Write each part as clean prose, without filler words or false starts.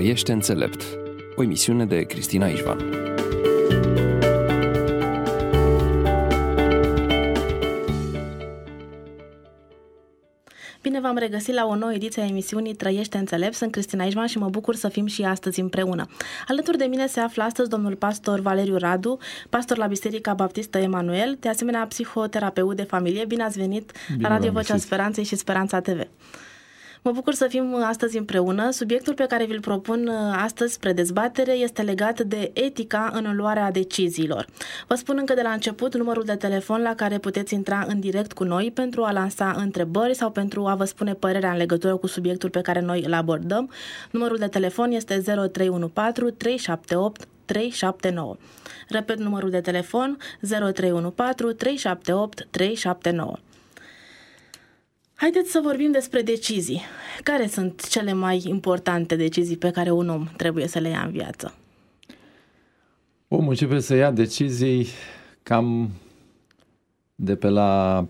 Trăiește înțelept, o emisiune de Cristina Ișvan. Bine v-am regăsit la o nouă ediție a emisiunii Trăiește înțelept. Sunt Cristina Ișvan și mă bucur să fim și astăzi împreună. Alături de mine se află astăzi domnul pastor Valeriu Radu, pastor la Biserica Baptistă Emanuel, de asemenea psihoterapeut de familie. Bine ați venit la Radio Vocea Speranței și Speranța TV. Mă bucur să fim astăzi împreună. Subiectul pe care vi-l propun astăzi spre dezbatere este legat de etica în luarea deciziilor. Vă spun încă de la început numărul de telefon la care puteți intra în direct cu noi pentru a lansa întrebări sau pentru a vă spune părerea în legătură cu subiectul pe care noi îl abordăm. Numărul de telefon este 0314 378 379. Repet numărul de telefon 0314 378 379. Haideți să vorbim despre decizii. Care sunt cele mai importante decizii pe care un om trebuie să le ia în viață? Omul începe să ia decizii cam de pe la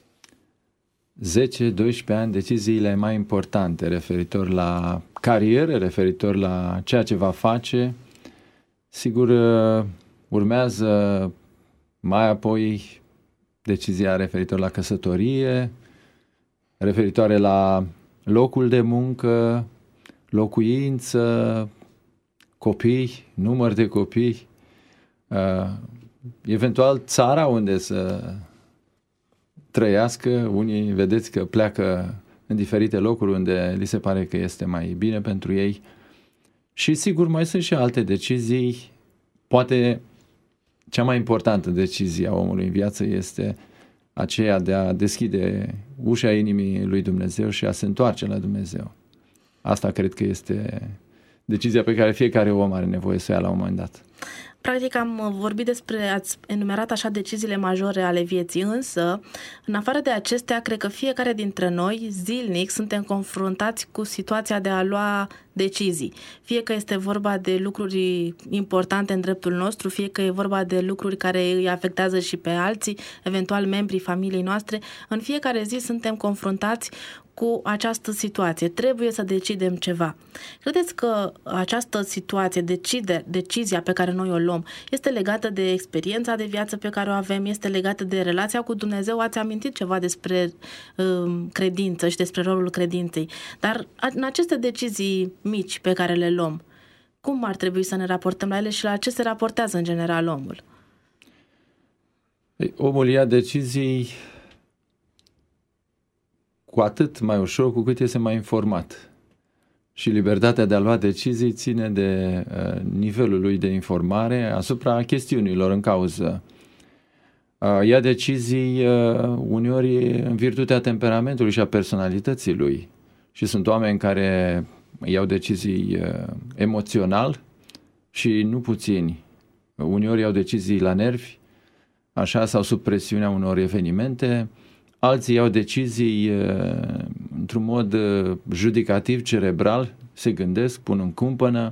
10-12 ani, deciziile mai importante referitor la carieră, referitor la ceea ce va face. Sigur, urmează mai apoi decizia referitor la căsătorie, referitoare la locul de muncă, locuință, copii, număr de copii, eventual țara unde să trăiască. Unii vedeți că pleacă în diferite locuri unde li se pare că este mai bine pentru ei. Și sigur mai sunt și alte decizii. Poate cea mai importantă decizie a omului în viață este aceea de a deschide ușa inimii lui Dumnezeu și a se întoarce la Dumnezeu. Asta cred că este decizia pe care fiecare om are nevoie să o ia la un moment dat. Practic am vorbit ați enumerat așa deciziile majore ale vieții, însă, în afară de acestea, cred că fiecare dintre noi, zilnic, suntem confruntați cu situația de a lua decizii. Fie că este vorba de lucruri importante în dreptul nostru, fie că e vorba de lucruri care îi afectează și pe alții, eventual membrii familiei noastre. În fiecare zi suntem confruntați cu această situație. Trebuie să decidem ceva. Credeți că această situație, decizia pe care noi o luăm, este legată de experiența de viață pe care o avem, este legată de relația cu Dumnezeu? Ați amintit ceva despre credință și despre rolul credinței. Dar în aceste decizii mici pe care le luăm, cum ar trebui să ne raportăm la ele și la ce se raportează în general omul? Omul ia decizii cu atât mai ușor cu cât este mai informat. Și libertatea de a lua decizii ține de nivelul lui de informare asupra chestiunilor în cauză. Ia decizii uneori în virtutea temperamentului și a personalității lui. Și sunt oameni care iau decizii emoțional și nu puțini. Uneori iau decizii la nervi, așa, sau sub presiunea unor evenimente. Alții iau decizii într-un mod judicativ, cerebral, se gândesc, pun în cumpănă.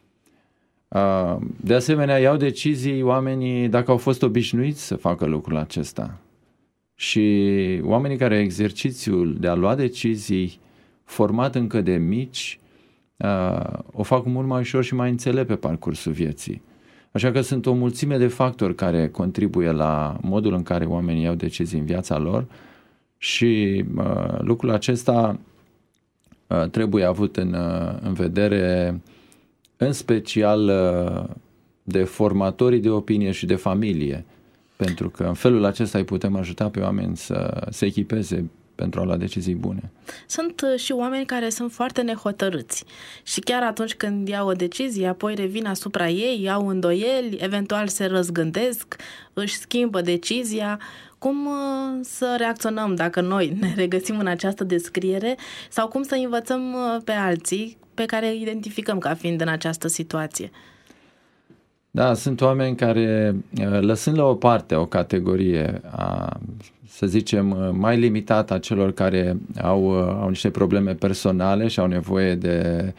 De asemenea, iau decizii oamenii dacă au fost obișnuiți să facă lucrul acesta. Și oamenii care au exercițiul de a lua decizii format încă de mici, o fac mult mai ușor și mai înțelept pe parcursul vieții. Așa că sunt o mulțime de factori care contribuie la modul în care oamenii iau decizii în viața lor și lucrul acesta trebuie avut în vedere, în special de formatorii de opinie și de familie, pentru că în felul acesta îi putem ajuta pe oameni să se echipeze pentru a lua decizii bune. Sunt și oameni care sunt foarte nehotărâți și chiar atunci când iau o decizie, apoi revin asupra ei, iau îndoieli, eventual se răzgândesc, își schimbă decizia. Cum să reacționăm dacă noi ne regăsim în această descriere sau cum să învățăm pe alții pe care îi identificăm ca fiind în această situație? Da, sunt oameni care, lăsând la o parte o categorie, să zicem, mai limitată a celor care au niște probleme personale și au nevoie de,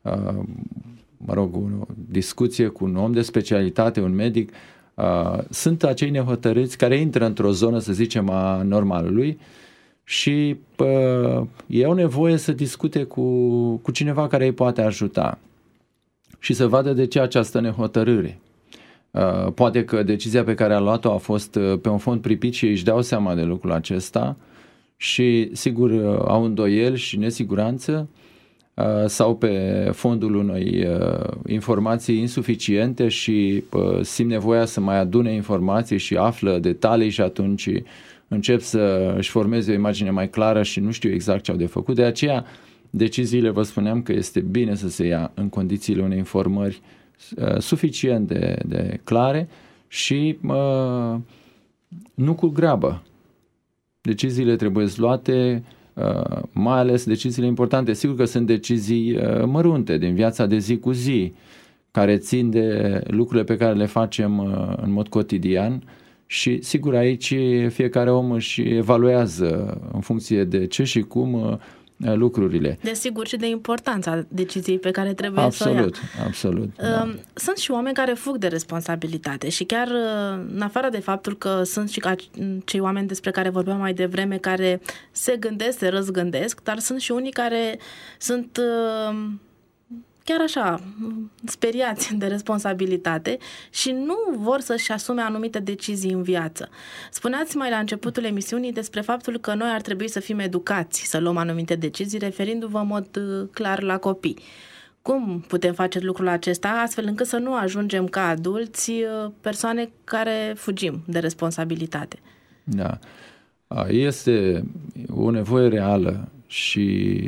o discuție cu un om de specialitate, un medic, sunt acei nehotărâți care intră într-o zonă, să zicem, a normalului și ei au nevoie să discute cu cineva care îi poate ajuta. și să vadă de ce această nehotărâre. Poate că decizia pe care a luat-o a fost pe un fond pripit și își dau seama de lucrul acesta și sigur au îndoieli și nesiguranță sau pe fondul unei informații insuficiente și simt nevoia să mai adune informații și află detalii și atunci încep să își formeze o imagine mai clară și nu știu exact ce au de făcut. De aceea deciziile, vă spuneam că este bine să se ia în condițiile unei informări suficient de clare și nu cu grabă. Deciziile trebuie luate, mai ales deciziile importante. Sigur că sunt decizii mărunte din viața de zi cu zi, care țin de lucrurile pe care le facem în mod cotidian și sigur aici fiecare om își evaluează în funcție de ce și cum lucrurile. Desigur și de importanța deciziei pe care trebuie să o ia. Absolut. Da. Sunt și oameni care fug de responsabilitate și chiar în afară de faptul că sunt și cei oameni despre care vorbeam mai devreme care se gândesc, se răzgândesc, dar sunt și unii care sunt chiar așa, speriați de responsabilitate și nu vor să-și asume anumite decizii în viață. Spuneați mai la începutul emisiunii despre faptul că noi ar trebui să fim educați să luăm anumite decizii, referindu-vă în mod clar la copii. Cum putem face lucrul acesta astfel încât să nu ajungem ca adulți persoane care fugim de responsabilitate? Da. Este o nevoie reală și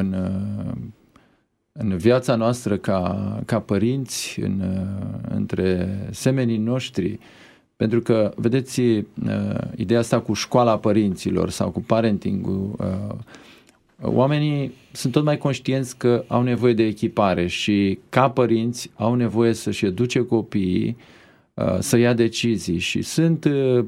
în viața noastră ca părinți, între semenii noștri, pentru că, vedeți, ideea asta cu școala părinților sau cu parenting-ul, oamenii sunt tot mai conștienți că au nevoie de echipare și ca părinți au nevoie să-și educe copiii să ia decizii și sunt,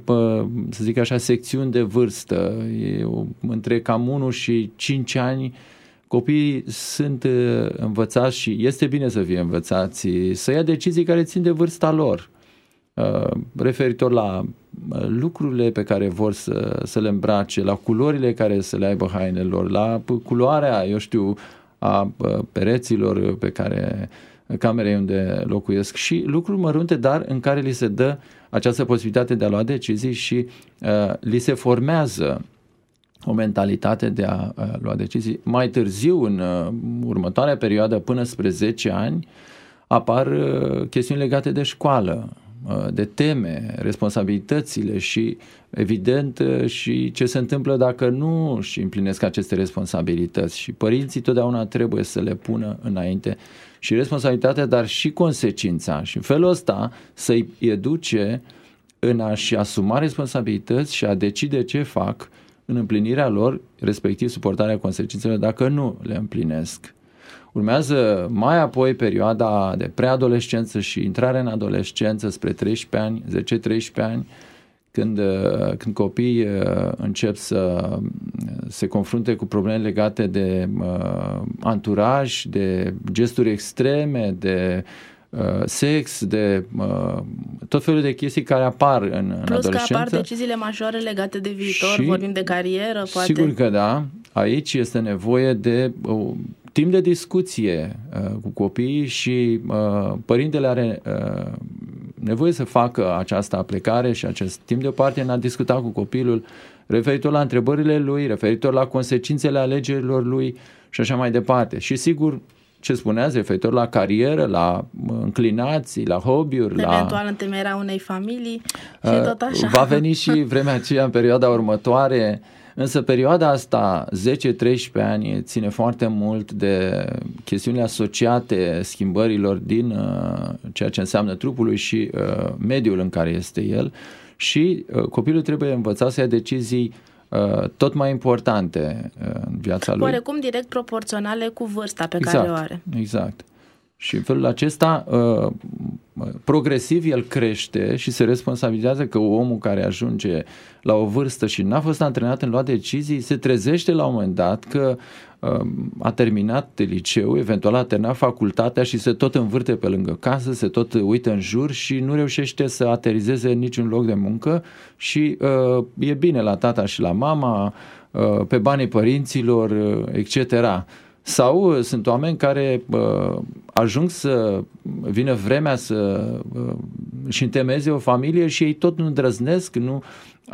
să zic așa, secțiuni de vârstă, între cam 1 și 5 ani. Copiii sunt învățați și este bine să fie învățați să ia decizii care țin de vârsta lor, referitor la lucrurile pe care vor să le îmbrace, la culorile care să le aibă hainelor, la culoarea, a pereților pe care camerei unde locuiesc și lucruri mărunte, dar în care li se dă această posibilitate de a lua decizii și li se formează o mentalitate de a lua decizii. Mai târziu, în următoarea perioadă, până spre 10 ani, apar chestiuni legate de școală, de teme, responsabilitățile și, evident, și ce se întâmplă dacă nu își împlinesc aceste responsabilități. Și părinții totdeauna trebuie să le pună înainte și responsabilitatea, dar și consecința. Și în felul ăsta să-i educe în a-și asuma responsabilități și a decide ce fac în împlinirea lor, respectiv suportarea consecințelor dacă nu le împlinesc. Urmează mai apoi perioada de preadolescență și intrarea în adolescență spre 13 ani, 10-13 ani, când copiii încep să se confrunte cu probleme legate de anturaj, de gesturi extreme, de sex, de tot felul de chestii care apar în adolescență. Plus că apar deciziile majore legate de viitor, și vorbim de carieră, poate. Sigur că da. Aici este nevoie de timp de discuție cu copiii și părintele are nevoie să facă această aplecare și acest timp deoparte în a discuta cu copilul referitor la întrebările lui, referitor la consecințele alegerilor lui și așa mai departe. Și sigur, ce spuneați, referitor la carieră, la înclinații, la hobby-uri, eventual întemeierea unei familii și tot așa. Va veni și vremea aceea în perioada următoare, însă perioada asta, 10-13 ani, ține foarte mult de chestiunile asociate schimbărilor din ceea ce înseamnă trupului și mediul în care este el și copilul trebuie învățat să ia decizii tot mai importante în viața lui. Oarecum direct proporționale cu vârsta pe care o are. Exact. Și în felul acesta, progresiv el crește și se responsabilizează că omul care ajunge la o vârstă și n-a fost antrenat în luat decizii, se trezește la un moment dat că a terminat liceu, eventual a terminat facultatea și se tot învârte pe lângă casă, se tot uită în jur și nu reușește să aterizeze în niciun loc de muncă și e bine la tata și la mama, pe banii părinților, etc. Sau sunt oameni care ajung să vină vremea să își întemeieze o familie și ei tot nu îndrăznesc, nu...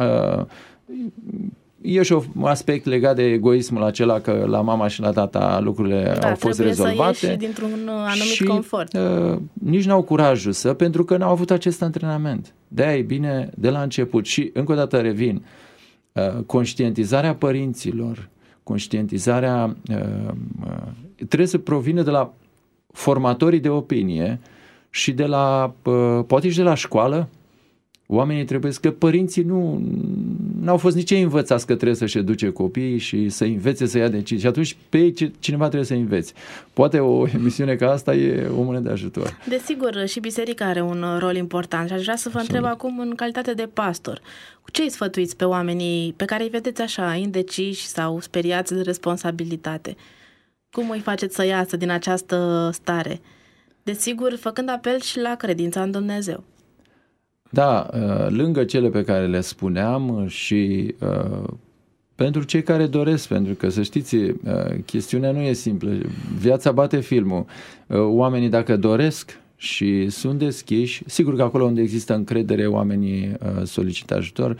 E și un aspect legat de egoismul acela că la mama și la tata lucrurile au fost rezolvate. Să ieși dintr-un anumit confort. Nici n-au curajul pentru că n-au avut acest antrenament. De-aia e bine de la început. Și încă o dată revin, conștientizarea părinților, conștientizarea trebuie să provină de la formatorii de opinie și de la, poate și de la școală. Oamenii trebuie că părinții n-au fost nici ei învățați că trebuie să-și educe copiii și să învețe să ia decizii. Și atunci pe ei cineva trebuie să învețe. Poate o emisiune ca asta e o mână de ajutor. Desigur, și biserica are un rol important și aș vrea să vă întreb acum în calitate de pastor. Cu ce îi sfătuiți pe oamenii pe care îi vedeți așa, indeciși sau speriați de responsabilitate? Cum îi faceți să iasă din această stare? Desigur, făcând apel și la credința în Dumnezeu. Da, lângă cele pe care le spuneam și pentru cei care doresc, pentru că să știți, chestiunea nu e simplă. Viața bate filmul. Oamenii dacă doresc și sunt deschiși, sigur că acolo unde există încredere, oamenii solicită ajutor.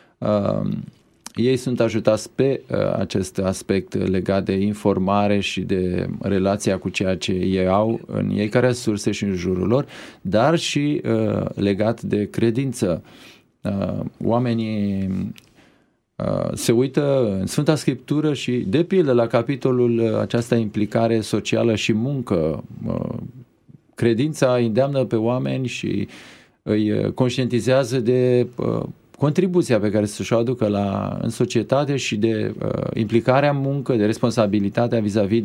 Ei sunt ajutați pe acest aspect legat de informare și de relația cu ceea ce ei au în ei ca resurse și în jurul lor, dar și legat de credință. Oamenii se uită în Sfânta Scriptură și, de pildă, la capitolul aceasta implicare socială și muncă. Credința îi îndeamnă pe oameni și îi conștientizează de contribuția pe care să-și o aducă în societate și de implicarea în muncă, de responsabilitatea vis-a-vis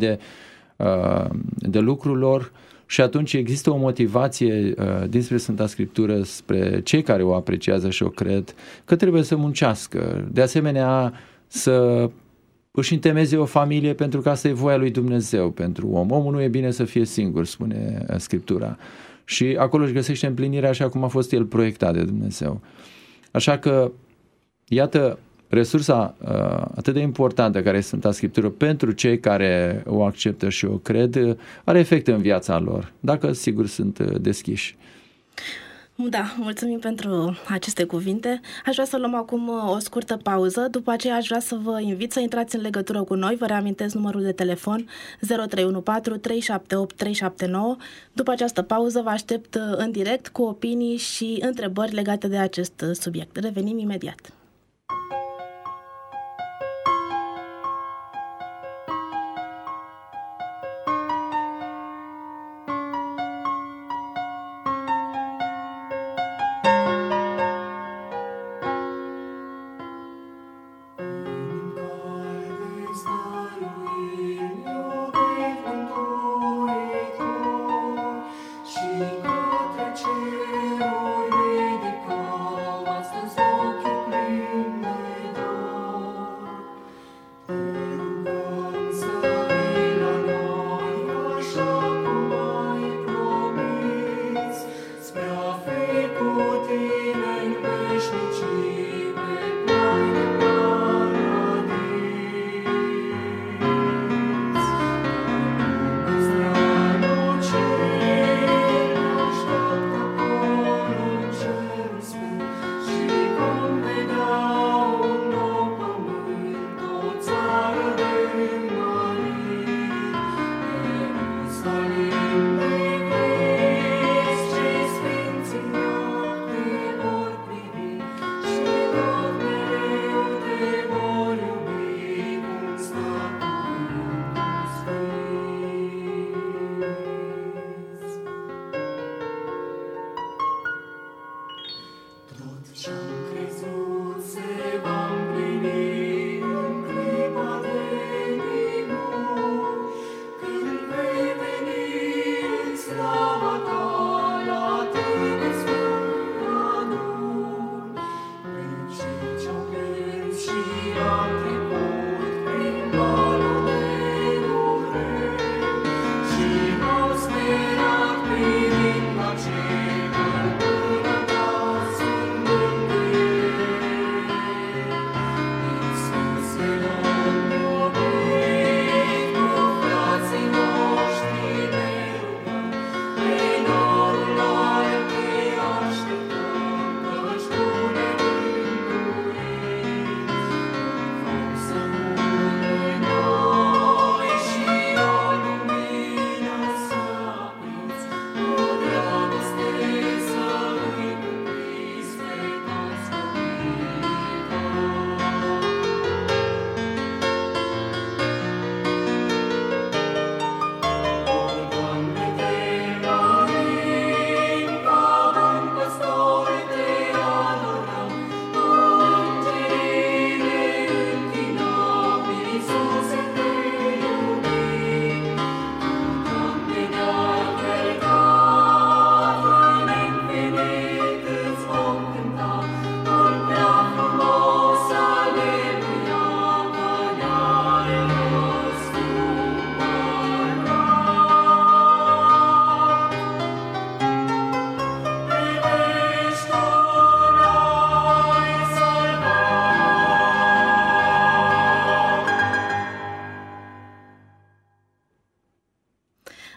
de lucrul lor, și atunci există o motivație dinspre Sfânta Scriptură spre cei care o apreciază și o cred, că trebuie să muncească. De asemenea, să își întemeieze o familie, pentru că asta e voia lui Dumnezeu pentru om. Omul nu e bine să fie singur, spune Scriptura. Și acolo își găsește împlinirea așa cum a fost el proiectat de Dumnezeu. Așa că, iată, resursa atât de importantă care este Sfânta Scriptură pentru cei care o acceptă și o cred, are efect în viața lor, dacă sigur sunt deschiși. Da, mulțumim pentru aceste cuvinte. Aș vrea să luăm acum o scurtă pauză, după aceea aș vrea să vă invit să intrați în legătură cu noi. Vă reamintesc numărul de telefon 0314 378 379. După această pauză vă aștept în direct cu opinii și întrebări legate de acest subiect. Revenim imediat. Cerul ridicat, astăzi ochii plini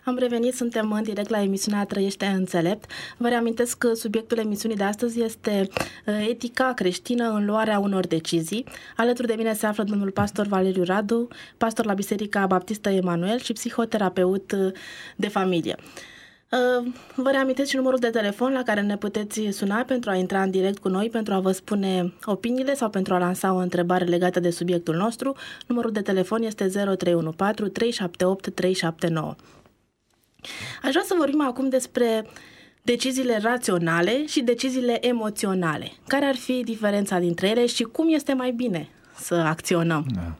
Am revenit, suntem în direct la emisiunea Trăiește Înțelept. Vă reamintesc că subiectul emisiunii de astăzi este etica creștină în luarea unor decizii. Alături de mine se află domnul pastor Valeriu Radu, pastor la Biserica Baptistă Emanuel și psihoterapeut de familie. Vă reamintesc și numărul de telefon la care ne puteți suna pentru a intra în direct cu noi, pentru a vă spune opiniile sau pentru a lansa o întrebare legată de subiectul nostru. Numărul de telefon este 0314 378 379. Aș vrea să vorbim acum despre deciziile raționale și deciziile emoționale. Care ar fi diferența dintre ele și cum este mai bine să acționăm? Da.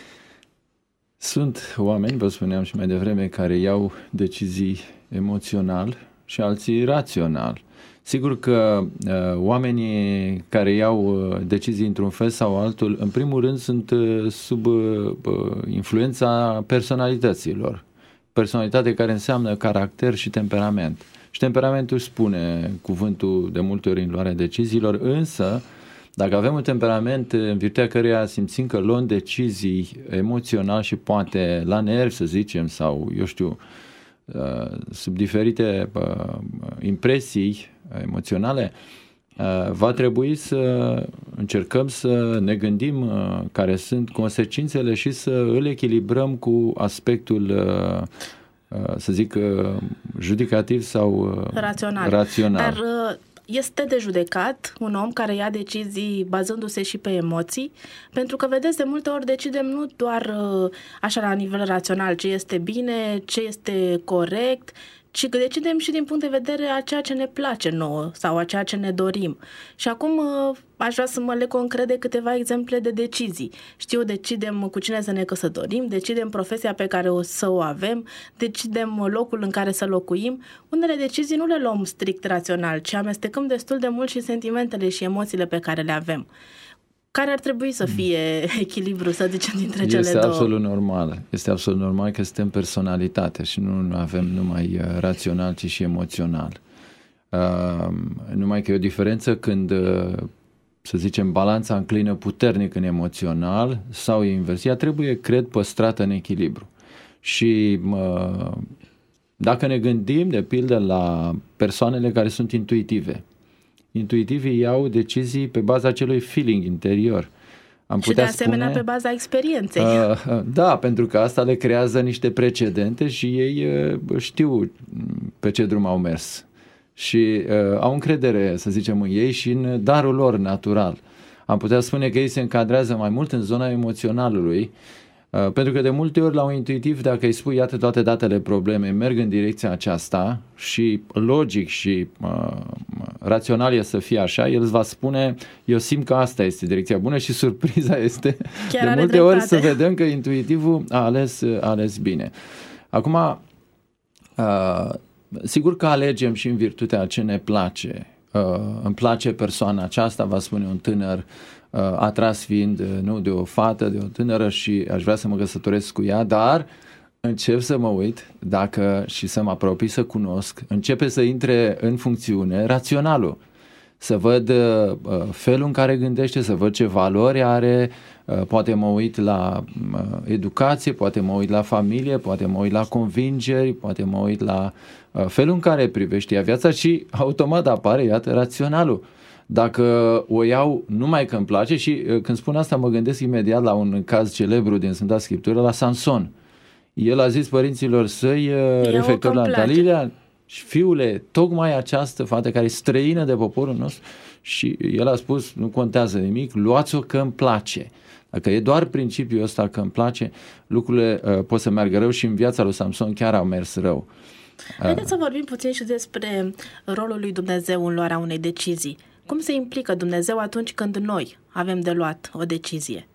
Sunt oameni, vă spuneam și mai devreme, care iau decizii emoțional și alții rațional. Sigur că oamenii care iau decizii într-un fel sau altul, în primul rând sunt sub influența personalităților. Personalitate care înseamnă caracter și temperament. Și temperamentul spune cuvântul de multe ori în luarea deciziilor, însă dacă avem un temperament în virtutea căreia simțim că luăm decizii emoțional și poate la nervi, să zicem, sau eu știu, sub diferite impresii emoționale, va trebui să încercăm să ne gândim care sunt consecințele și să îl echilibrăm cu aspectul, să zic, judicativ sau rațional. Dar este de judecat un om care ia decizii bazându-se și pe emoții, pentru că, vedeți, de multe ori decidem nu doar așa la nivel rațional ce este bine, ce este corect, ci că decidem și din punct de vedere a ceea ce ne place nouă sau a ceea ce ne dorim. Și acum aș vrea să mă leg concret de câteva exemple de decizii. Decidem cu cine să ne căsătorim, decidem profesia pe care o să o avem, decidem locul în care să locuim. Unele decizii nu le luăm strict rațional, ci amestecăm destul de mult și sentimentele și emoțiile pe care le avem. Care ar trebui să fie echilibru, să zicem, dintre cele două? Este absolut normal. Este absolut normal că suntem personalitate și nu avem numai rațional, ci și emoțional. Numai că e o diferență când, să zicem, balanța înclină puternic în emoțional sau invers. Ea trebuie, cred, păstrată în echilibru. Și dacă ne gândim, de pildă, la persoanele care sunt intuitive, intuitivii iau decizii pe baza acelui feeling interior. Și de asemenea pe baza experienței. Da, pentru că asta le creează niște precedente și ei știu pe ce drum au mers. Și au încredere, să zicem, în ei și în darul lor natural. Am putea spune că ei se încadrează mai mult în zona emoționalului, pentru că de multe ori la un intuitiv, dacă îi spui iată toate datele problemei, merg în direcția aceasta și logic și rațional e să fie așa, el îți va spune eu simt că asta este direcția bună și surpriza este chiar de multe ori să vedem că intuitivul a ales bine. Acum, sigur că alegem și în virtutea ce ne place. Îmi place persoana aceasta, va spune un tânăr, atras fiind nu de o fată, de o tânără și aș vrea să mă căsătoresc cu ea, dar încep să mă uit dacă și să mă apropii, să cunosc, începe să intre în funcțiune raționalul, să văd felul în care gândește, să văd ce valori are, poate mă uit la educație, poate mă uit la familie, poate mă uit la convingeri, poate mă uit la felul în care privește ea viața și automat apare, iată, raționalul. Dacă o iau numai că îmi place și când spun asta mă gândesc imediat la un caz celebru din Sfânta Scriptură, la Samson. El a zis părinților săi, referitor la Dalila, fiule, tocmai această fată care e străină de poporul nostru, și el a spus, nu contează nimic, luați-o că îmi place. Dacă e doar principiul ăsta că îmi place, lucrurile pot să meargă rău și în viața lui Samson chiar au mers rău. Haideți să vorbim puțin și despre rolul lui Dumnezeu în luarea unei decizii. Cum se implică Dumnezeu atunci când noi avem de luat o decizie?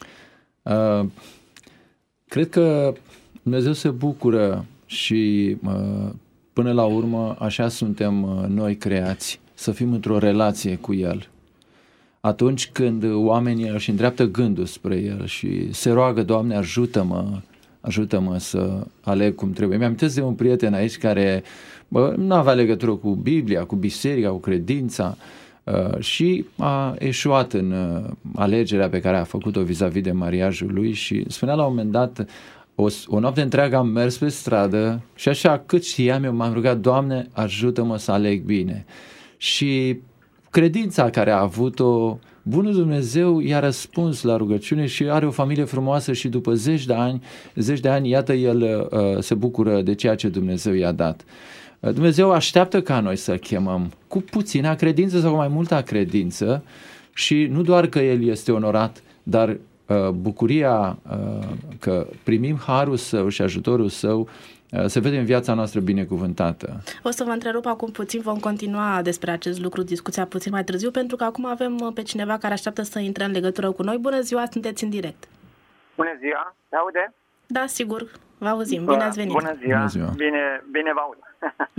Cred că Dumnezeu se bucură și până la urmă așa suntem noi creați, să fim într-o relație cu El. Atunci când oamenii își îndreaptă gândul spre El și se roagă, Doamne, ajută-mă să aleg cum trebuie. Mi-amintesc de un prieten aici care nu avea legătură cu Biblia, cu biserica, cu credința, și a eșuat în alegerea pe care a făcut-o vis-a-vis de mariajul lui și spunea la un moment dat, o noapte întreagă am mers pe stradă și așa cât știam eu m-am rugat, Doamne, ajută-mă să aleg bine. Și credința care a avut-o, bunul Dumnezeu i-a răspuns la rugăciune și are o familie frumoasă și după zeci de ani, iată, el se bucură de ceea ce Dumnezeu i-a dat. Dumnezeu așteaptă ca noi să chemăm cu puțina credință sau cu mai multă credință și nu doar că El este onorat, dar bucuria că primim harul Său și ajutorul Său se vede în viața noastră binecuvântată. O să vă întrerup acum puțin, vom continua despre acest lucru, discuția puțin mai târziu, pentru că acum avem pe cineva care așteaptă să intre în legătură cu noi. Bună ziua, sunteți în direct. Bună ziua, se aude? Da, sigur, vă auzim, bine ați venit. Bună ziua, bine vă aud.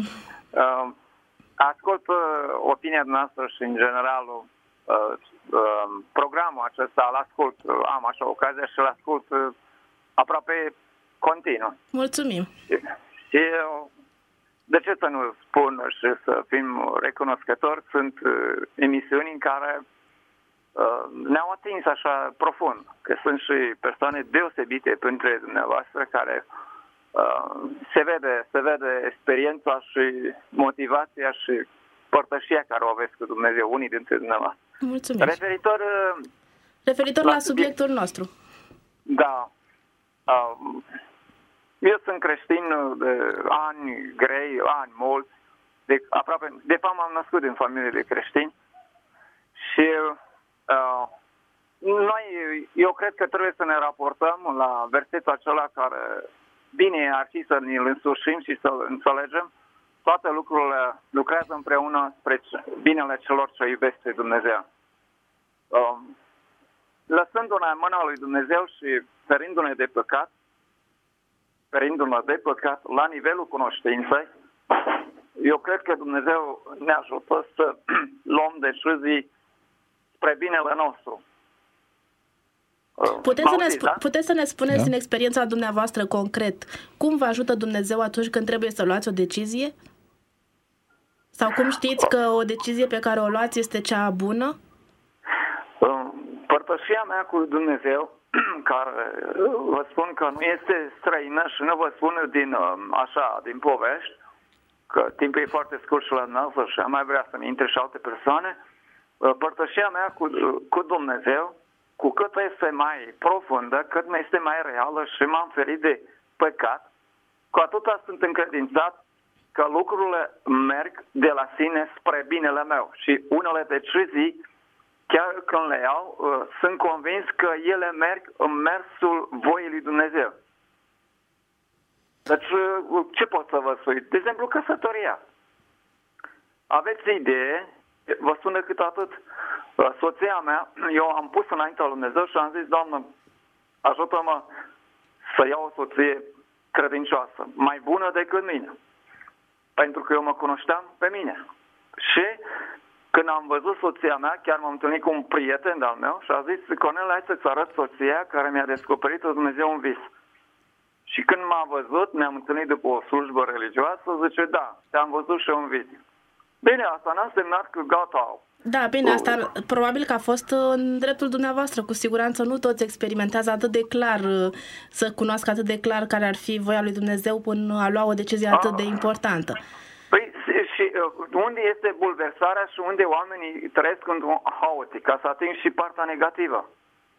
Ascult opinia noastră și în general programul acesta îl ascult, am așa ocazia și îl ascult aproape continuu. Mulțumim. Și de ce să nu spun și să fim recunoscători, sunt emisiuni în care ne-au atins așa profund, că sunt și persoane deosebite printre dumneavoastră care se vede experiența și motivația și părtășia care o aveți cu Dumnezeu, unii dintre dumneavoastră. Mulțumesc. Referitor la subiectul nostru. Da. Eu sunt creștin de ani grei, ani mulți, de fapt m-am născut în familie de creștini și eu cred că trebuie să ne raportăm la versetul acela care bine ar fi să ne-l însușim și să-l înțelegem. Toate lucrurile lucrează împreună spre binele celor ce iubesc pe Dumnezeu. Lăsându-ne în mâna lui Dumnezeu și ferindu-ne de păcat la nivelul cunoștinței, eu cred că Dumnezeu ne ajută să luăm decizii spre binele nostru. Puteți să ne spuneți în experiența dumneavoastră concret cum vă ajută Dumnezeu atunci când trebuie să luați o decizie? Sau cum știți că o decizie pe care o luați este cea bună? Părtășia mea cu Dumnezeu, care vă spun că nu este străină și nu vă spun din povești, că timpul e foarte scurt și la noastră și am mai vrea să ne intre și alte persoane. Părtășia mea cu Dumnezeu, cu cât este mai profundă, cât mai este mai reală și m-am ferit de păcat, cu atâta sunt încredințat că lucrurile merg de la sine spre binele meu. Și unele decizii, chiar când le iau, sunt convins că ele merg în mersul voii lui Dumnezeu. Deci, ce pot să vă spun? De exemplu, căsătoria. Aveți idee, vă spun decât atât, soția mea, eu am pus înaintea lui Dumnezeu și am zis, Doamnă, ajută-mă să iau o soție credincioasă, mai bună decât mine. Pentru că eu mă cunoșteam pe mine. Și când am văzut soția mea, chiar m-am întâlnit cu un prieten de-al meu și a zis, Cornel, hai să-ți arăt soția care mi-a descoperit-o Dumnezeu un vis. Și când m-a văzut, ne-am întâlnit după o slujbă religioasă, zice, da, te-am văzut și un vis. Bine, asta n-a însemnat că gata. Da, bine, asta probabil că a fost în dreptul dumneavoastră. Cu siguranță nu toți experimentează atât de clar, să cunoască atât de clar care ar fi voia lui Dumnezeu până a lua o decizie atât de importantă. Păi, și unde este bulversarea și unde oamenii trăiesc într-un haotic, ca să ating și partea negativă.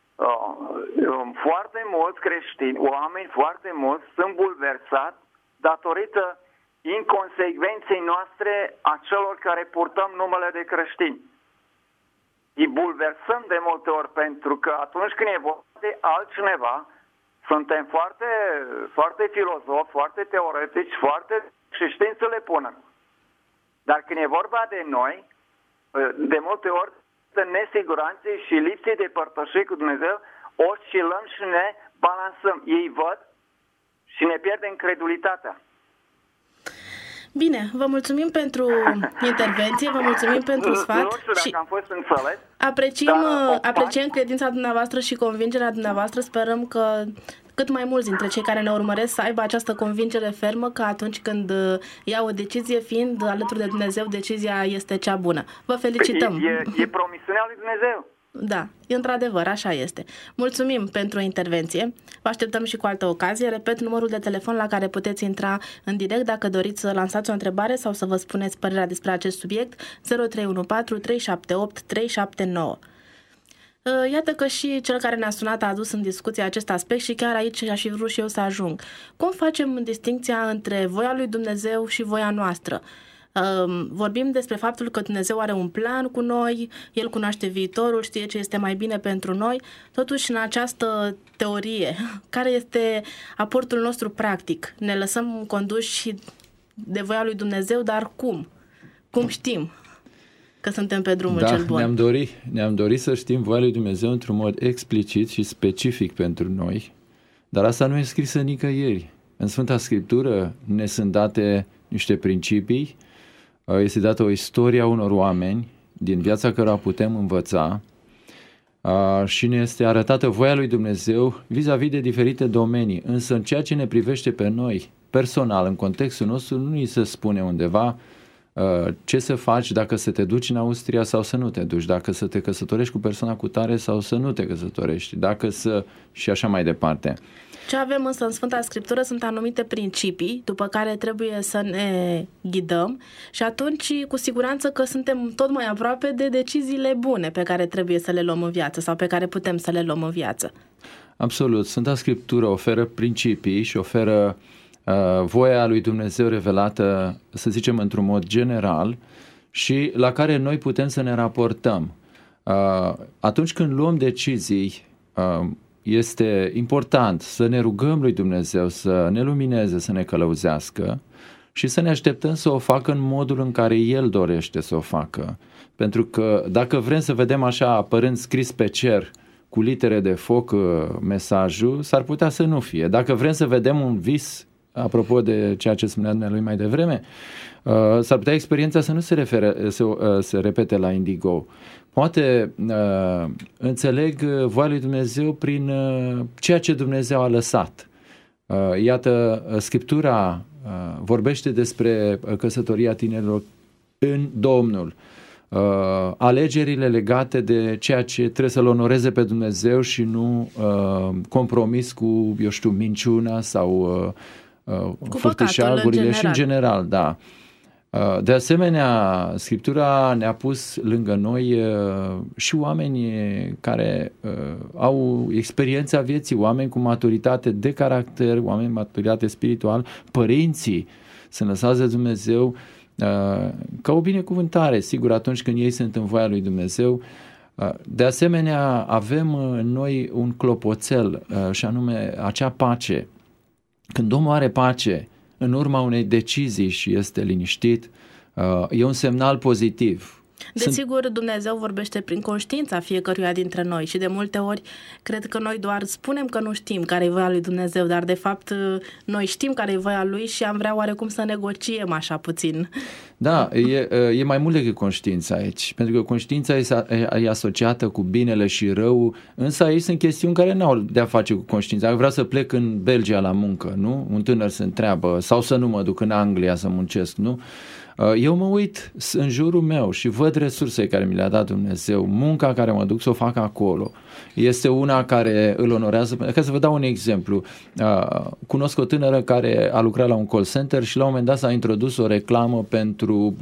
Foarte mulți creștini, oameni foarte mulți, sunt bulversați datorită inconsecvenței noastre a celor care purtăm numele de creștini. Îi bulversăm de multe ori pentru că atunci când e vorba de altcineva, suntem foarte, foarte filozofi, foarte teoretici, și știm să le punem. Dar când e vorba de noi, de multe ori, în nesiguranțe și lipsii de părtășie cu Dumnezeu, oscilăm și ne balansăm. Ei văd și ne pierdem credulitatea. Bine, vă mulțumim pentru intervenție, vă mulțumim pentru sfat. Nu știu dacă am fost înțeles. Apreciem credința dumneavoastră și convingerea dumneavoastră. Sperăm că cât mai mulți dintre cei care ne urmăresc să aibă această convingere fermă că atunci când ia o decizie, fiind alături de Dumnezeu, decizia este cea bună. Vă felicităm! E promisiunea lui Dumnezeu. Da, într-adevăr, așa este. Mulțumim pentru intervenție. Vă așteptăm și cu altă ocazie. Repet, numărul de telefon la care puteți intra în direct dacă doriți să lansați o întrebare sau să vă spuneți părerea despre acest subiect: 0314 378 379. Iată că și cel care ne-a sunat a adus în discuție acest aspect și chiar aici aș fi vrut și eu să ajung. Cum facem distincția între voia lui Dumnezeu și voia noastră? Vorbim despre faptul că Dumnezeu are un plan cu noi, El cunoaște viitorul, știe ce este mai bine pentru noi. Totuși, în această teorie, care este aportul nostru practic? Ne lăsăm conduși de voia lui Dumnezeu, dar cum? Cum știm că suntem pe drumul cel bun? Ne-am dorit să știm voia lui Dumnezeu într-un mod explicit și specific pentru noi, dar asta nu e scrisă nicăieri. În Sfânta Scriptură ne sunt date niște principii, este dată o istorie a unor oameni din viața cărora putem învăța și ne este arătată voia lui Dumnezeu vis-a-vis de diferite domenii. Însă în ceea ce ne privește pe noi, personal, în contextul nostru, nu ni se spune undeva ce să faci dacă să te duci în Austria sau să nu te duci, dacă să te căsătorești cu persoana cu tare sau să nu te căsătorești, și așa mai departe. Ce avem însă în Sfânta Scriptură sunt anumite principii după care trebuie să ne ghidăm și atunci cu siguranță că suntem tot mai aproape de deciziile bune pe care trebuie să le luăm în viață sau pe care putem să le luăm în viață. Absolut. Sfânta Scriptură oferă principii și oferă voia lui Dumnezeu revelată, să zicem, într-un mod general și la care noi putem să ne raportăm. Atunci când luăm decizii, este important să ne rugăm lui Dumnezeu să ne lumineze, să ne călăuzească și să ne așteptăm să o facă în modul în care El dorește să o facă. Pentru că dacă vrem să vedem așa apărând scris pe cer cu litere de foc mesajul, s-ar putea să nu fie. Dacă vrem să vedem un vis, apropo de ceea ce spunea dumnealui mai devreme, s-ar putea experiența să nu se repete la Indigo. Poate înțeleg voia lui Dumnezeu prin ceea ce Dumnezeu a lăsat. Iată, Scriptura vorbește despre căsătoria tinerilor în Domnul. Alegerile legate de ceea ce trebuie să-L onoreze pe Dumnezeu și nu compromis cu, minciuna sau furtișagurile și în general, da. De asemenea, Scriptura ne-a pus lângă noi și oameni care au experiența vieții, oameni cu maturitate de caracter, oameni cu maturitate spiritual, părinții sunt lăsați de Dumnezeu ca o binecuvântare, sigur, atunci când ei sunt în voia lui Dumnezeu. De asemenea, avem în noi un clopoțel și anume acea pace. Când omul are pace în urma unei decizii și este liniștit, e un semnal pozitiv. Desigur, Dumnezeu vorbește prin conștiința fiecăruia dintre noi și de multe ori cred că noi doar spunem că nu știm care e voia lui Dumnezeu, dar de fapt noi știm care e voia lui și am vrea oarecum să negociem așa puțin. Da, e mai mult decât conștiința aici, pentru că conștiința e asociată cu binele și rău, însă aici sunt chestiuni care n-au de-a face cu conștiința. Dacă vreau să plec în Belgia la muncă, nu? Un tânăr se întreabă, sau să nu mă duc în Anglia să muncesc, nu? Eu mă uit în jurul meu și văd resursele care mi le-a dat Dumnezeu, munca care mă duc să o fac acolo. Este una care îl onorează. Ca să vă dau un exemplu, cunosc o tânără care a lucrat la un call center și la un moment dat s-a introdus o reclamă pentru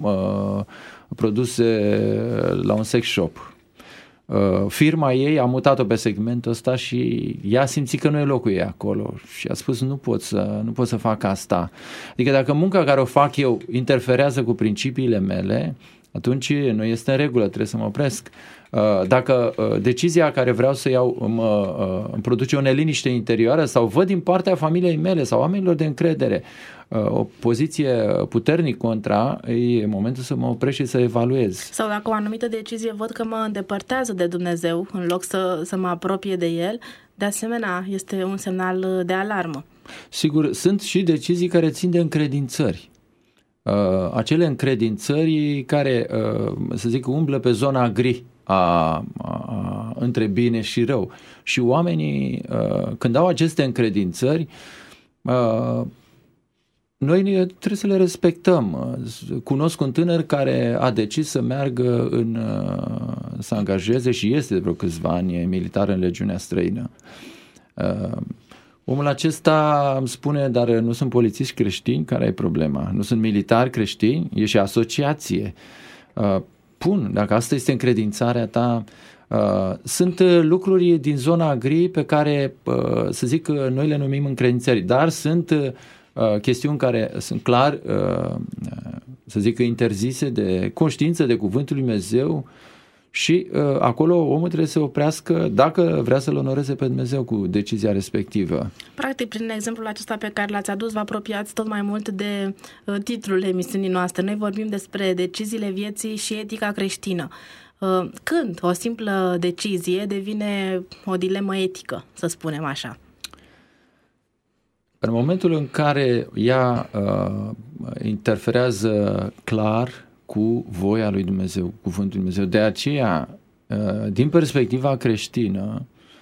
produse la un sex shop. Firma ei a mutat-o pe segmentul ăsta și ea a simțit că nu e locul ei acolo și a spus nu pot să fac asta. Adică dacă munca care o fac eu interferează cu principiile mele, atunci nu este în regulă, trebuie să mă opresc. Dacă decizia care vreau să iau îmi produce o neliniște interioară sau văd din partea familiei mele sau oamenilor de încredere o poziție puternic contra, e momentul să mă opresc și să evaluez. Sau dacă o anumită decizie văd că mă îndepărtează de Dumnezeu în loc să mă apropie de El, de asemenea este un semnal de alarmă. Sigur, sunt și decizii care țin de încredințări. Acele încredințări care, să zic, umblă pe zona gri între bine și rău. Și oamenii, când au aceste încredințări, noi trebuie să le respectăm. Cunosc un tânăr care a decis să meargă să angajeze și este de vreo câțiva ani militar în legiunea străină. Omul acesta îmi spune, dar nu sunt polițiști creștini, care e problema? Nu sunt militari creștini? E și asociație. Dacă asta este încredințarea ta, sunt lucruri din zona gri pe care, să zic, noi le numim încredințări, dar sunt chestiuni care sunt clar, să zic, interzise de conștiință, de cuvântul lui Dumnezeu și acolo omul trebuie să se oprească dacă vrea să-L onoreze pe Dumnezeu cu decizia respectivă. Practic, prin exemplul acesta pe care l-ați adus, vă apropiați tot mai mult de titlul emisiunii noastre. Noi vorbim despre deciziile vieții și etica creștină. Când o simplă decizie devine o dilemă etică, să spunem așa? În momentul în care ea interferează clar cu voia lui Dumnezeu, cu cuvântul lui Dumnezeu. De aceea, din perspectiva creștină,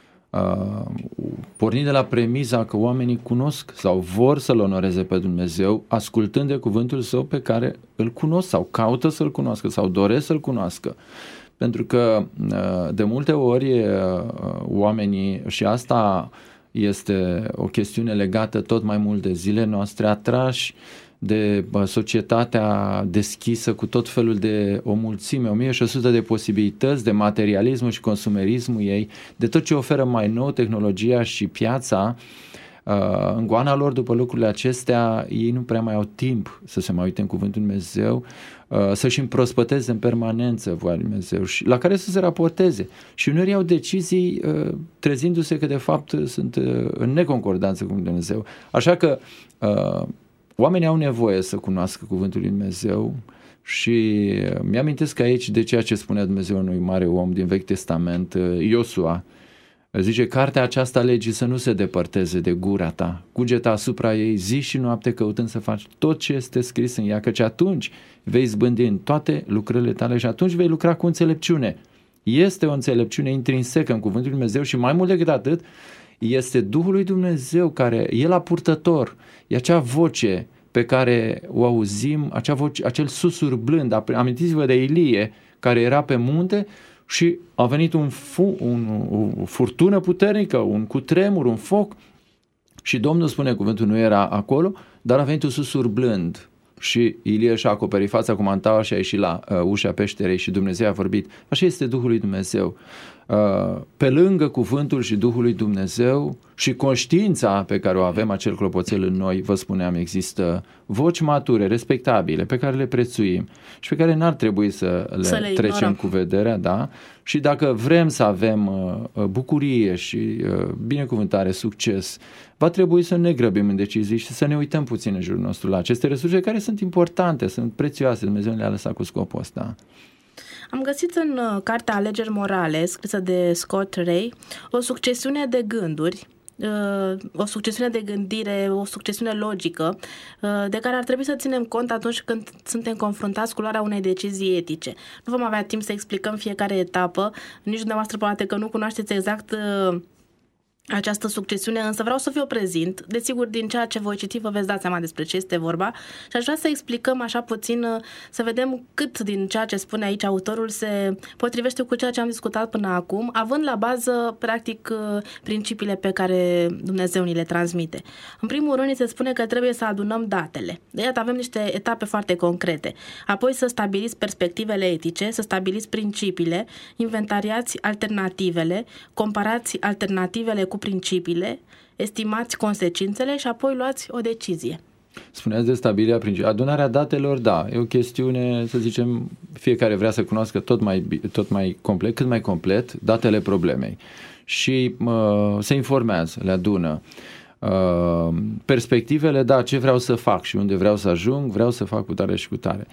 pornind de la premiza că oamenii cunosc sau vor să-L onoreze pe Dumnezeu, ascultând de cuvântul Său pe care îl cunosc sau caută să-L cunoască sau doresc să-L cunoască. Pentru că de multe ori oamenii, și asta este o chestiune legată tot mai mult de zilele noastre, atrași de societatea deschisă cu tot felul de o mulțime, 1600 de posibilități, de materialismul și consumerismul ei, de tot ce oferă mai nou tehnologia și piața, în goana lor după lucrurile acestea, ei nu prea mai au timp să se mai uite în cuvântul Lui Dumnezeu, să-și împrospăteze în permanență voia Lui Dumnezeu și la care să se raporteze. Și uneori iau decizii trezindu-se că de fapt sunt în neconcordanță cu Dumnezeu. Așa că oamenii au nevoie să cunoască cuvântul lui Dumnezeu și mi-amintesc aici de ceea ce spunea Dumnezeu unui mare om din Vechi Testament, Iosua. Zice, cartea aceasta legii să nu se depărteze de gura ta, cugeta asupra ei zi și noapte căutând să faci tot ce este scris în ea, căci atunci vei izbândi în toate lucrările tale și atunci vei lucra cu înțelepciune. Este o înțelepciune intrinsecă în cuvântul lui Dumnezeu și mai mult decât atât, este Duhul lui Dumnezeu care e la purtător, e acea voce pe care o auzim, acea voce, acel susur blând. Amintiți-vă de Ilie care era pe munte și a venit o furtună puternică, un cutremur, un foc și Domnul spune, cuvântul nu era acolo, dar a venit un susur blând și Ilie și-a acoperit fața cu mantaua și a ieșit la ușa peșterei și Dumnezeu a vorbit. Așa este Duhul lui Dumnezeu. Pe lângă cuvântul și Duhul lui Dumnezeu și conștiința pe care o avem, acel clopoțel în noi, vă spuneam, există voci mature, respectabile, pe care le prețuim și pe care n-ar trebui să le trecem cu vederea, da? Și dacă vrem să avem bucurie și binecuvântare, succes, va trebui să ne grăbim în decizii și să ne uităm puțin în jurul nostru la aceste resurse care sunt importante, sunt prețioase, Dumnezeu le-a lăsat cu scopul ăsta. Am găsit în cartea Alegeri morale, scrisă de Scott Ray, o succesiune de gânduri, o succesiune de gândire, o succesiune logică, de care ar trebui să ținem cont atunci când suntem confruntați cu luarea unei decizii etice. Nu vom avea timp să explicăm fiecare etapă, nici dumneavoastră poate că nu cunoașteți exact această succesiune, însă vreau să vi-o prezint. Desigur, din ceea ce voi citi vă veți da seama despre ce este vorba și aș vrea să explicăm așa puțin, să vedem cât din ceea ce spune aici autorul se potrivește cu ceea ce am discutat până acum, având la bază, practic, principiile pe care Dumnezeu ni le transmite. În primul rând, se spune că trebuie să adunăm datele. De iată, avem niște etape foarte concrete. Apoi să stabiliți perspectivele etice, să stabiliți principiile, inventariați alternativele, comparați alternativele cu principiile, estimați consecințele și apoi luați o decizie. Spuneați de stabilirea principiilor. Adunarea datelor, da, e o chestiune, să zicem, fiecare vrea să cunoască tot mai complet, cât mai complet, datele problemei. Și se informează, le adună. Perspectivele, da, ce vreau să fac și unde vreau să ajung, vreau să fac cu tare și cu tare.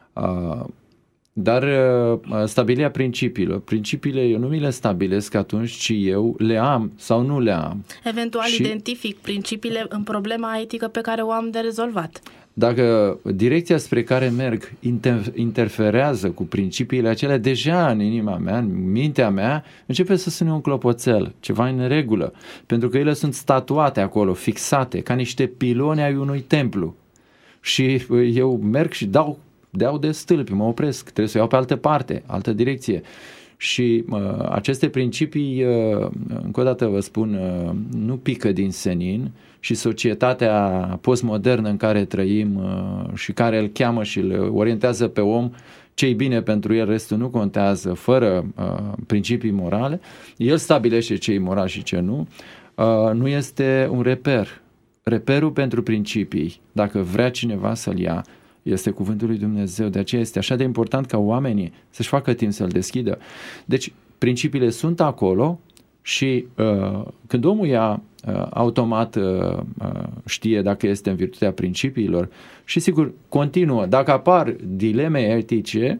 Dar stabilirea principiile eu nu mi le stabilesc atunci, ci eu le am sau nu le am. Eventual identific principiile în problema etică pe care o am de rezolvat. Dacă direcția spre care merg interferează cu principiile acelea, deja în inima mea, în mintea mea, începe să sune un clopoțel, ceva în regulă, pentru că ele sunt statuate acolo, fixate, ca niște piloni ai unui templu. Și eu merg și dau de stâlpi, mă opresc, trebuie să iau pe altă parte, altă direcție. Și aceste principii, încă o dată vă spun, nu pică din senin și societatea postmodernă în care trăim și care îl cheamă și îl orientează pe om, ce-i bine pentru el, restul nu contează, fără principii morale, el stabilește ce-i moral și ce nu, nu este un reper. Reperul pentru principii, dacă vrea cineva să-l ia, este cuvântul lui Dumnezeu. De aceea este așa de important ca oamenii să-și facă timp să-l deschidă. Deci, principiile sunt acolo și când omul ia, automat știe dacă este în virtutea principiilor și, sigur, continuă. Dacă apar dileme etice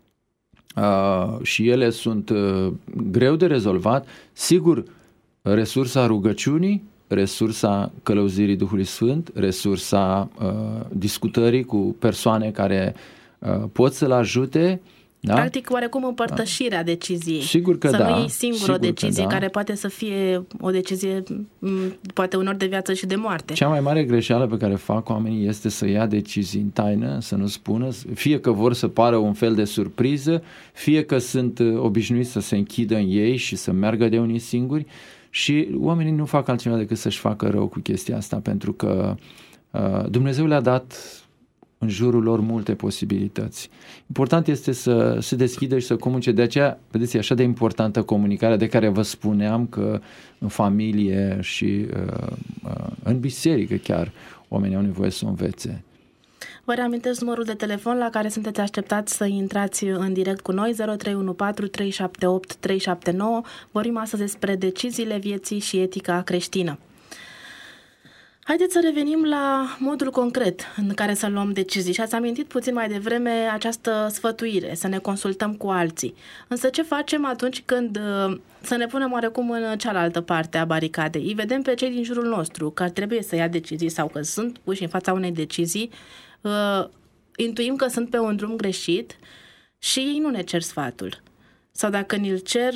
și ele sunt greu de rezolvat, sigur, resursa rugăciunii, resursa călăuzirii Duhului Sfânt, resursa discutării cu persoane care pot să-l ajute. Da? Practic, oarecum împărtășirea deciziei. Sigur că să nu iei singur o decizie care poate să fie o decizie, poate unor de viață și de moarte. Cea mai mare greșeală pe care fac oamenii este să ia decizii în taină, să nu spună, fie că vor să pară un fel de surpriză, fie că sunt obișnuiți să se închidă în ei și să meargă de unii singuri. Și oamenii nu fac altceva decât să-și facă rău cu chestia asta, pentru că Dumnezeu le-a dat în jurul lor multe posibilități. Important este să se deschidă și să comunice. De aceea, vedeți, e așa de importantă comunicarea de care vă spuneam că în familie și în biserică chiar oamenii au nevoie să o învețe. Vă reamintesc numărul de telefon la care sunteți așteptați să intrați în direct cu noi, 0314 378 379. Vorbim astăzi despre deciziile vieții și etica creștină. Haideți să revenim la modul concret în care să luăm decizii. Și ați amintit puțin mai devreme această sfătuire, să ne consultăm cu alții. Însă ce facem atunci când să ne punem oarecum în cealaltă parte a baricadei? Îi vedem pe cei din jurul nostru că trebuie să ia decizii sau că sunt puși în fața unei decizii, intuim că sunt pe un drum greșit și ei nu ne cer sfatul. Sau dacă ni-l cer,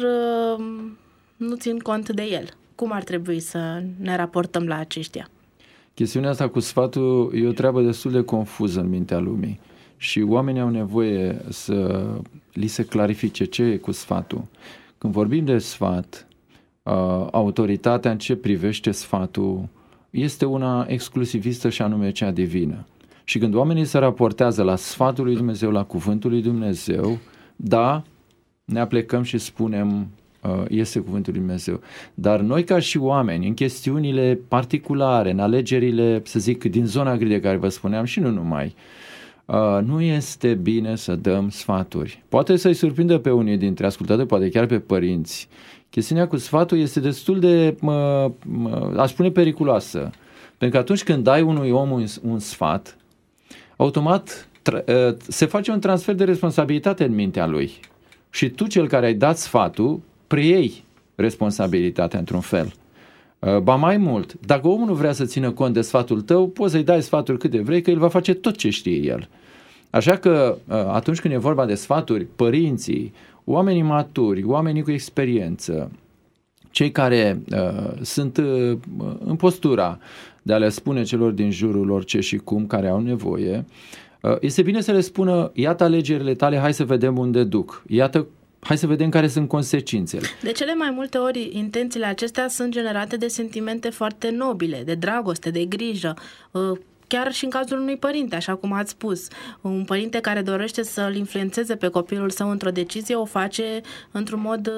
nu țin cont de el. Cum ar trebui să ne raportăm la aceștia? Chestiunea asta cu sfatul e o treabă destul de confuză în mintea lumii și oamenii au nevoie să li se clarifice ce e cu sfatul. Când vorbim de sfat, autoritatea în ce privește sfatul este una exclusivistă și anume cea divină. Și când oamenii se raportează la sfatul lui Dumnezeu, la cuvântul lui Dumnezeu, da, ne aplecăm și spunem este cuvântul lui Dumnezeu. Dar noi ca și oameni, în chestiunile particulare, în alegerile, să zic, din zona gri de care vă spuneam și nu numai, nu este bine să dăm sfaturi. Poate să-i surprindă pe unii dintre ascultători, poate chiar pe părinți. Chestiunea cu sfatul este destul de, aș spune, periculoasă. Pentru că atunci când dai unui om un sfat, automat se face un transfer de responsabilitate în mintea lui. Și tu, cel care ai dat sfatul, preiei responsabilitatea într-un fel. Ba mai mult, dacă omul nu vrea să țină cont de sfatul tău, poți să-i dai sfaturi cât de vrei, că el va face tot ce știe el. Așa că atunci când e vorba de sfaturi, părinții, oamenii maturi, oamenii cu experiență, cei care sunt în postura de a le spune celor din jurul lor ce și cum, care au nevoie, este bine să le spună, iată alegerile tale, hai să vedem unde duc, iată, hai să vedem care sunt consecințele. De cele mai multe ori, intențiile acestea sunt generate de sentimente foarte nobile, de dragoste, de grijă, chiar și în cazul unui părinte, așa cum ați spus. Un părinte care dorește să-l influențeze pe copilul său într-o decizie, o face într-un mod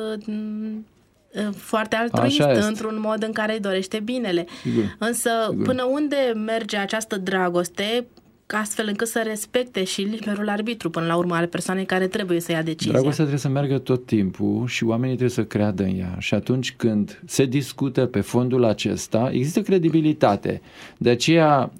foarte altruist, într-un mod în care îi dorește binele. Sigur. Însă, până unde merge această dragoste, astfel încât să respecte și liberul arbitru, până la urmă, ale persoanei care trebuie să ia decizia? Dragostea trebuie să meargă tot timpul și oamenii trebuie să creadă în ea. Și atunci când se discută pe fondul acesta, există credibilitate. De aceea,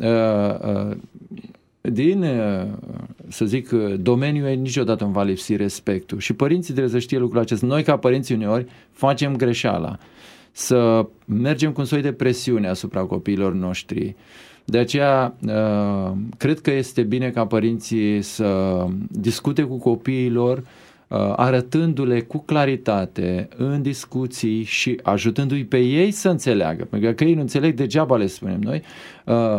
din, să zic, domeniul niciodată nu va lipsi respectul. Și părinții trebuie să știe lucrul acesta. Noi, ca părinți, uneori, facem greșeala să mergem cu un soi de presiune asupra copiilor noștri. De aceea, cred că este bine ca părinții să discute cu copiilor, arătându-le cu claritate în discuții și ajutându-i pe ei să înțeleagă. Pentru că ei nu înțeleg, degeaba le spunem noi,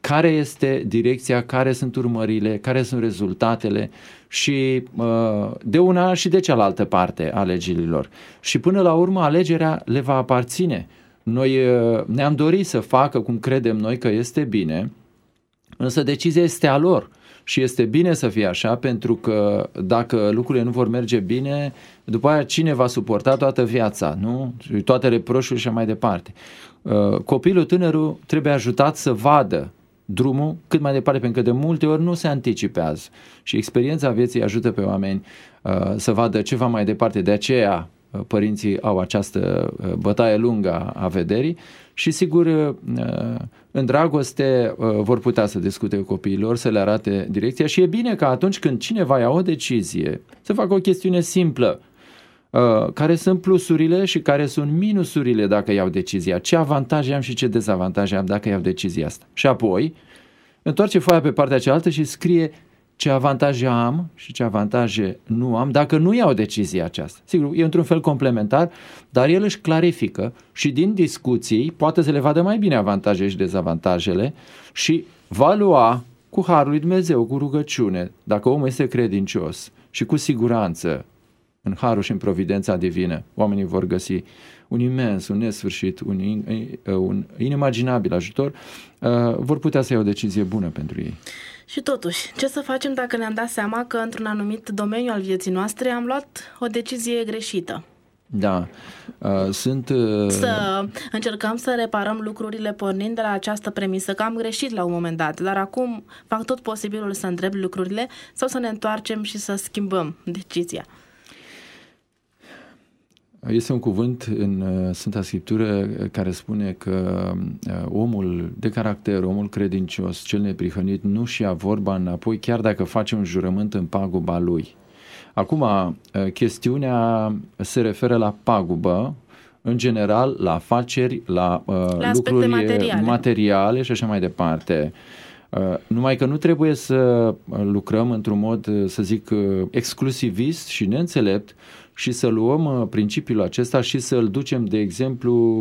care este direcția, care sunt urmările, care sunt rezultatele și de una și de cealaltă parte a alegerilor. Și până la urmă alegerea le va aparține. Noi ne-am dorit să facă cum credem noi că este bine, însă decizia este a lor. Și este bine să fie așa, pentru că dacă lucrurile nu vor merge bine, după aia cine va suporta toată viața, nu? Toate reproșurile și așa mai departe. Copilul, tânărul trebuie ajutat să vadă drumul cât mai departe, pentru că de multe ori nu se anticipează. Și experiența vieții ajută pe oameni să vadă ce va mai departe. De aceea părinții au această bătaie lungă a vederii și sigur în dragoste vor putea să discute cu copiilor, să le arate direcția și e bine că atunci când cineva ia o decizie să facă o chestiune simplă, care sunt plusurile și care sunt minusurile dacă iau decizia, ce avantaje am și ce dezavantaje am dacă iau decizia asta. Și apoi întoarce foaia pe partea cealaltă și scrie ce avantaje am și ce avantaje nu am dacă nu iau decizia aceasta. Sigur, e într-un fel complementar, dar el își clarifică și din discuții poate să le vadă mai bine avantajele și dezavantajele și va lua cu harul lui Dumnezeu, cu rugăciune, dacă omul este credincios și cu siguranță în harul și în providența divină, oamenii vor găsi un imens, un nesfârșit, un inimaginabil ajutor, vor putea să iau o decizie bună pentru ei. Și totuși, ce să facem dacă ne-am dat seama că într-un anumit domeniu al vieții noastre am luat o decizie greșită? Da, Să încercăm să reparăm lucrurile pornind de la această premisă că am greșit la un moment dat, dar acum fac tot posibilul să îndrept lucrurile sau să ne întoarcem și să schimbăm decizia. Este un cuvânt în Sfânta Scriptură care spune că omul de caracter, omul credincios, cel neprihănit, nu-și ia vorba înapoi chiar dacă face un jurământ în paguba lui. Acum, chestiunea se referă la pagubă, în general, la afaceri, la lucruri materiale și așa mai departe. Numai că nu trebuie să lucrăm într-un mod, să zic, exclusivist și neînțelept și să luăm principiul acesta și să-l ducem, de exemplu,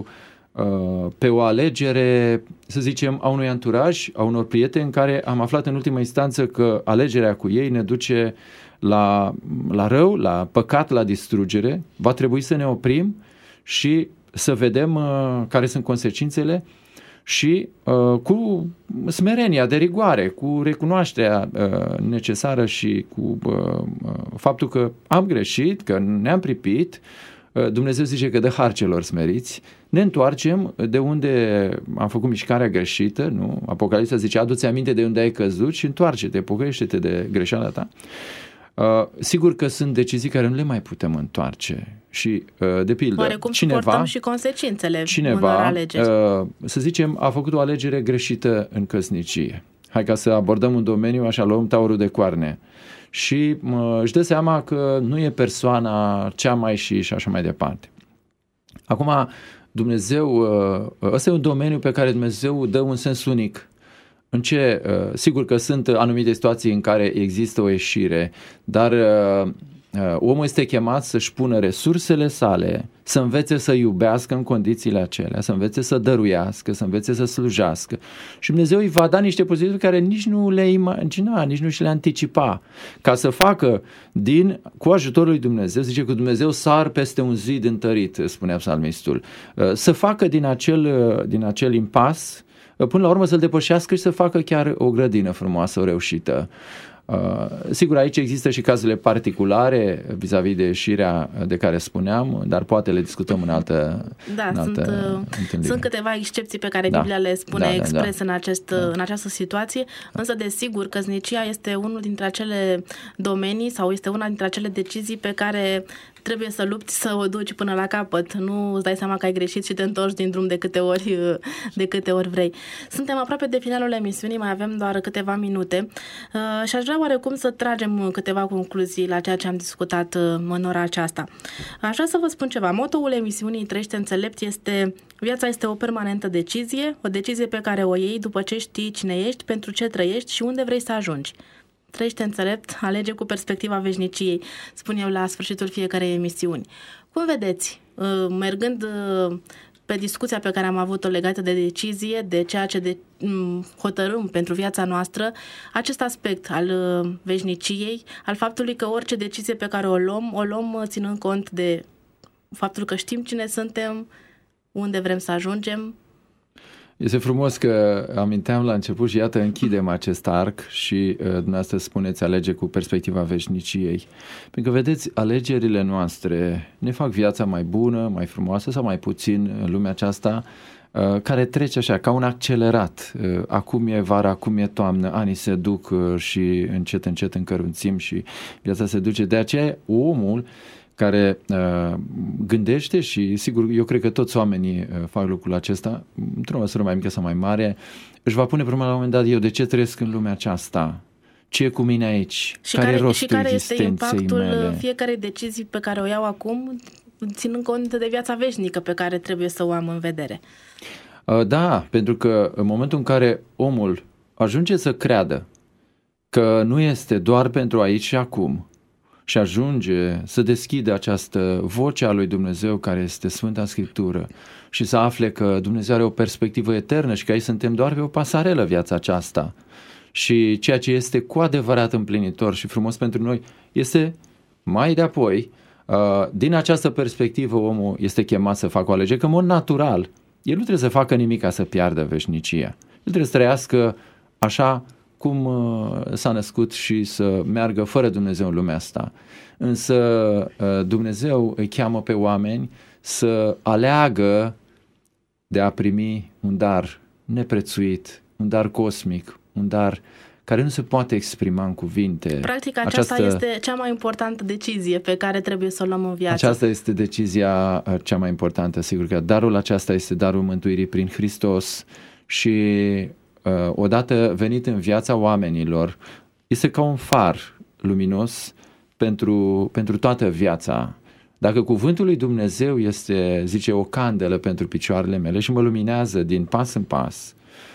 pe o alegere, să zicem, a unui anturaj, a unor prieteni în care am aflat în ultima instanță că alegerea cu ei ne duce la rău, la păcat, la distrugere. Va trebui să ne oprim și să vedem care sunt consecințele și cu smerenia de rigoare, cu recunoașterea necesară și cu faptul că am greșit, că ne-am pripit, Dumnezeu zice că dă har celor smeriți, ne întoarcem de unde am făcut mișcarea greșită, nu? Apocalipsa zice, adu-ți aminte de unde ai căzut și întoarce-te, pocăiește-te de greșeala ta. Sigur că sunt decizii care nu le mai putem întoarce și, de pildă, oarecum suportăm și consecințele unor alegeri. Să zicem, a făcut o alegere greșită în căsnicie. Hai ca să abordăm un domeniu, așa luăm taurul de coarne. Și își dă seama că nu e persoana cea mai și așa mai departe. Acum, Dumnezeu, ăsta e un domeniu pe care Dumnezeu dă un sens unic. În ce, sigur că sunt anumite situații în care există o ieșire, dar omul este chemat să-și pună resursele sale, să învețe să iubească în condițiile acelea, să învețe să dăruiască, să învețe să slujească. Și Dumnezeu îi va da niște poziții care nici nu le imagina, nici nu și le anticipa. Ca să facă cu ajutorul lui Dumnezeu, zice că Dumnezeu sar peste un zid întărit, spunea psalmistul, să facă din acel impas, până la urmă să-l depășească și să facă chiar o grădină frumoasă, o reușită. Sigur, aici există și cazurile particulare vis-a-vis de ieșirea de care spuneam, dar poate le discutăm în altă întâlnire. Sunt câteva excepții pe care Biblia le spune expres în această situație, însă desigur căsnicia este unul dintre acele domenii sau este una dintre acele decizii pe care trebuie să lupți să o duci până la capăt. Nu îți dai seama că ai greșit și te întorci din drum de câte ori vrei. Suntem aproape de finalul emisiunii, mai avem doar câteva minute și aș vrea oarecum să tragem câteva concluzii la ceea ce am discutat în ora aceasta. Aș vrea să vă spun ceva. Motoul emisiunii Trăiește înțelept este: viața este o permanentă decizie, o decizie pe care o iei după ce știi cine ești, pentru ce trăiești și unde vrei să ajungi. Trăiește înțelept, alege cu perspectiva veșniciei, spun eu la sfârșitul fiecarei emisiuni. Cum vedeți, mergând pe discuția pe care am avut-o legată de decizie, de ceea ce hotărâm pentru viața noastră, acest aspect al veșniciei, al faptului că orice decizie pe care o luăm ținând cont de faptul că știm cine suntem, unde vrem să ajungem. Este frumos că aminteam la început și iată închidem acest arc și dumneavoastră spuneți alege cu perspectiva veșniciei. Pentru că vedeți, alegerile noastre ne fac viața mai bună, mai frumoasă sau mai puțin în lumea aceasta care trece așa ca un accelerat. Acum e vară, acum e toamnă, anii se duc și încet încărunțim și viața se duce. De aceea omul care gândește și, sigur, eu cred că toți oamenii fac lucrul acesta, într-o măsură mai mică sau mai mare, își va pune problema la un moment dat, eu de ce trăiesc în lumea aceasta? Ce e cu mine aici? Și care este impactul fiecarei decizii pe care o iau acum, ținând cont de viața veșnică pe care trebuie să o am în vedere? Da, pentru că în momentul în care omul ajunge să creadă că nu este doar pentru aici și acum, și ajunge să deschidă această voce a lui Dumnezeu care este Sfânta Scriptură și să afle că Dumnezeu are o perspectivă eternă și că aici suntem doar pe o pasarelă viața aceasta și ceea ce este cu adevărat împlinitor și frumos pentru noi este mai de apoi, din această perspectivă omul este chemat să facă o alegere, că în mod natural el nu trebuie să facă nimic ca să piardă veșnicia. El trebuie să trăiască așa cum s-a născut și să meargă fără Dumnezeu în lumea asta. Însă Dumnezeu îi cheamă pe oameni să aleagă de a primi un dar neprețuit, un dar cosmic, un dar care nu se poate exprima în cuvinte. Practic aceasta este cea mai importantă decizie pe care trebuie să o luăm în viață. Aceasta este decizia cea mai importantă, sigur că darul acesta este darul mântuirii prin Hristos și odată venit în viața oamenilor, este ca un far luminos pentru toată viața. Dacă cuvântul lui Dumnezeu este, zice, o candelă pentru picioarele mele și mă luminează din pas în pas,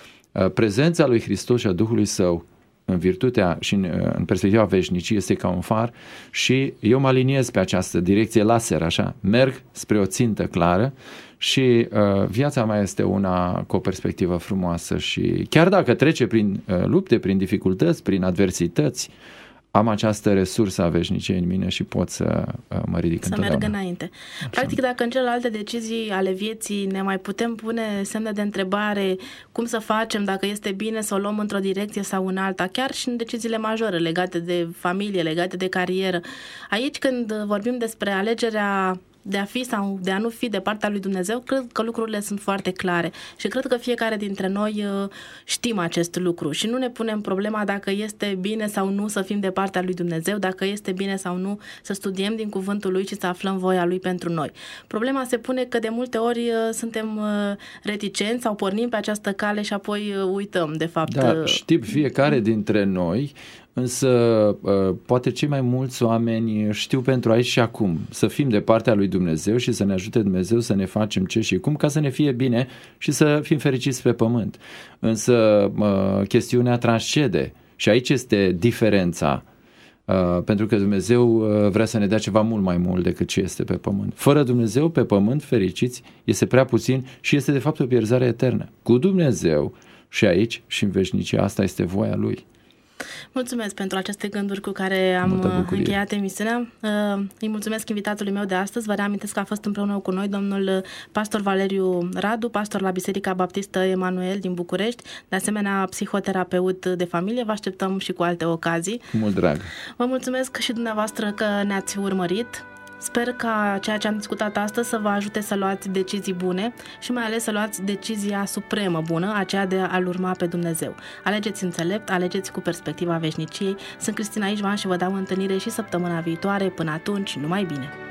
prezența lui Hristos și a Duhului Său în virtutea și în perspectiva veșnicii este ca un far și eu mă aliniez pe această direcție laser, așa, merg spre o țintă clară și viața mea este una cu o perspectivă frumoasă și chiar dacă trece prin lupte, prin dificultăți, prin adversități, am această resursă a veșniciei în mine și pot să mă ridic întotdeauna. Să merg înainte. Așa. Practic, dacă în celelalte decizii ale vieții ne mai putem pune semne de întrebare cum să facem, dacă este bine să o luăm într-o direcție sau în alta, chiar și în deciziile majore legate de familie, legate de carieră. Aici, când vorbim despre alegerea de a fi sau de a nu fi de partea lui Dumnezeu, cred că lucrurile sunt foarte clare și cred că fiecare dintre noi știm acest lucru și nu ne punem problema dacă este bine sau nu să fim de partea lui Dumnezeu, dacă este bine sau nu să studiem din cuvântul lui și să aflăm voia lui pentru noi. Problema se pune că de multe ori suntem reticenți sau pornim pe această cale și apoi uităm, de fapt. Da, știm fiecare dintre noi, însă poate cei mai mulți oameni știu pentru aici și acum să fim de partea lui Dumnezeu și să ne ajute Dumnezeu să ne facem ce și cum ca să ne fie bine și să fim fericiți pe pământ. Însă chestiunea transcede și aici este diferența, pentru că Dumnezeu vrea să ne dea ceva mult mai mult decât ce este pe pământ. Fără Dumnezeu pe pământ, fericiți, este prea puțin și este de fapt o pierzare eternă. Cu Dumnezeu și aici și în veșnicie, asta este voia Lui. Mulțumesc pentru aceste gânduri cu care am încheiat emisiunea. Îi mulțumesc invitatului meu de astăzi. Vă reamintesc că a fost împreună cu noi domnul pastor Valeriu Radu, pastor la Biserica Baptistă Emanuel din București, de asemenea psihoterapeut de familie. Vă așteptăm și cu alte ocazii. Mult drag! Vă mulțumesc și dumneavoastră că ne-ați urmărit. Sper ca ceea ce am discutat astăzi să vă ajute să luați decizii bune și mai ales să luați decizia supremă bună, aceea de a-L urma pe Dumnezeu. Alegeți înțelept, alegeți cu perspectiva veșniciei. Sunt Cristina Ișvan și vă dau întâlnire și săptămâna viitoare. Până atunci, numai bine!